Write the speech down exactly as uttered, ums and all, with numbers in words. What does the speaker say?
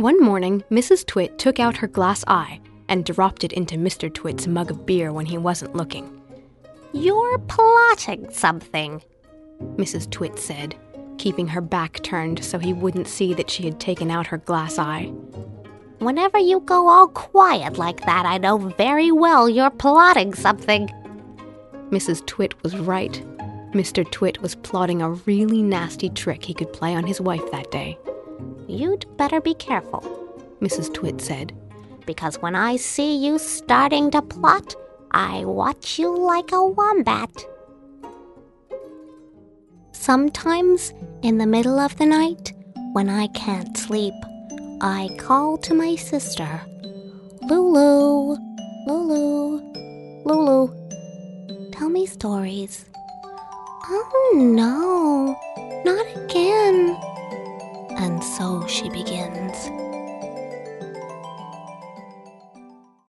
One morning, Missus Twit took out her glass eye and dropped it into Mister Twit's mug of beer when he wasn't looking. "You're plotting something," Missus Twit said, keeping her back turned so he wouldn't see that she had taken out her glass eye. "Whenever you go all quiet like that, I know very well you're plotting something." Missus Twit was right. Mister Twit was plotting a really nasty trick he could play on his wife that day. "You'd better be careful," Missus Twit said, "because when I see you starting to plot, I watch you like a wombat." Sometimes, in the middle of the night, when I can't sleep, I call to my sister, "Lulu, Lulu, Lulu, tell me stories." "Oh no, not again." And so she begins.